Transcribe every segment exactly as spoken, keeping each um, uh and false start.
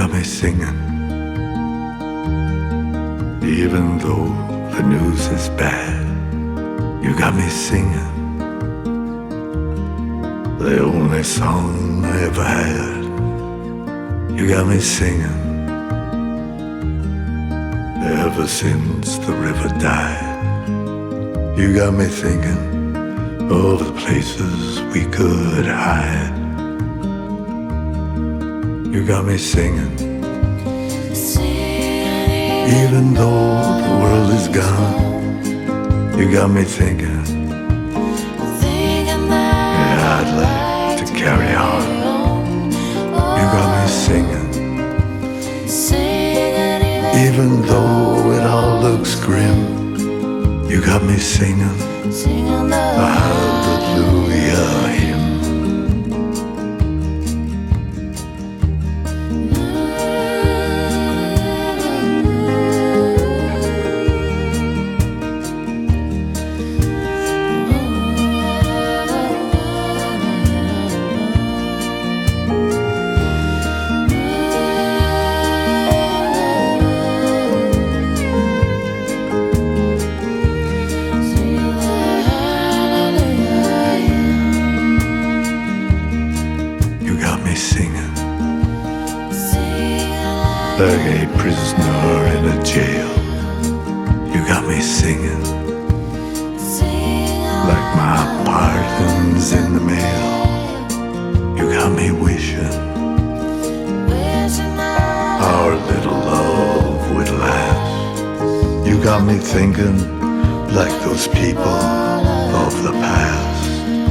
got me singing. Even though the news is bad, you got me singing. The only song I ever had, you got me singing. Ever since the river died, you got me thinking of the places we could hide. You got me singing. Even though the world is gone, you got me thinking. Yeah, I'd like to carry on. You got me singing. Even though it all looks grim, you got me singing a hallelujah hymn. Like a prisoner in a jail, you got me singing. Like my pardon's in the mail, you got me wishing our little love would last. You got me thinking like those people of the past.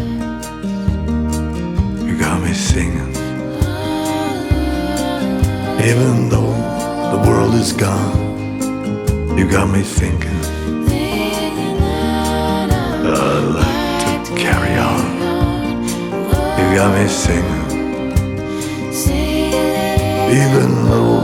You got me singing. Even though the world is gone, you got me thinking. I'd like to carry on. You got me singing. Even though